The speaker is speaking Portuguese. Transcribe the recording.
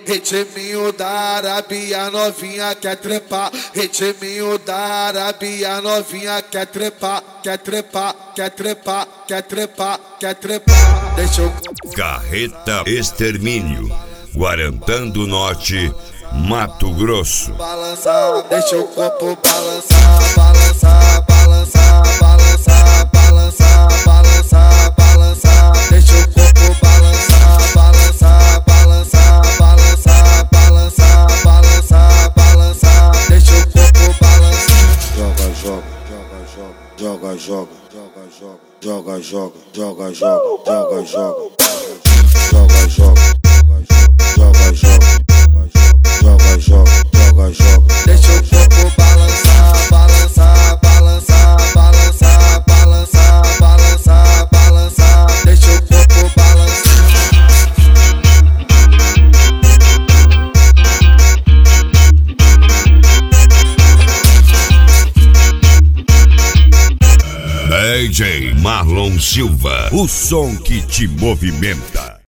Ritminho da Arábia, novinha quer trepar. Ritminho da Arábia, novinha quer trepar. Quer trepar, quer trepar, quer trepar, quer trepar. Deixa eu... Carreta Extermínio, Guarantã do Norte, Mato Grosso. Balançar, deixa o corpo balançar, balançar, balançar, balançar, balançar, balançar, balançar. Deixa o corpo balançar, balançar, balançar, balançar, balançar, balançar, balançar. Deixa o corpo balançar. Joga, joga, joga, joga, joga, joga, joga, joga, joga, joga, joga, joga, joga. Joga, joga. Deixa o corpo balançar, balançar, balançar, balançar, balançar, balançar, balançar. Deixa o corpo balançar. DJ Marlon Silva, o som que te movimenta.